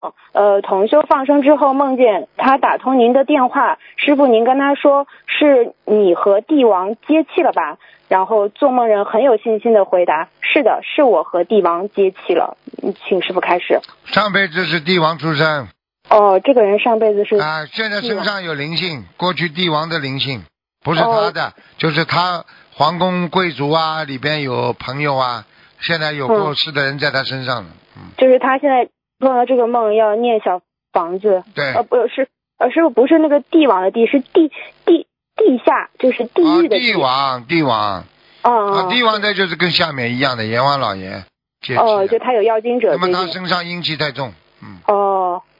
同修放生之后梦见他打通您的电话，师傅您跟他说是你和帝王接气了吧？然后做梦人很有信心的回答，是的，是我和帝王接气了。请师傅开始。 上辈子是帝王出身。 这个人上辈子是现在身上有灵性，过去帝王的灵性，不是他的，就是他皇宫贵族啊，里边有朋友啊，现在有过世的人在他身上了。 就是他现在做了这个梦要念小房子。 对。 不是，师傅不是那个帝王的帝，是地下，就是地狱的帝王。帝王这就是跟下面一样的阎王老爷。 就他有妖精者。 那么他身上阴气太重。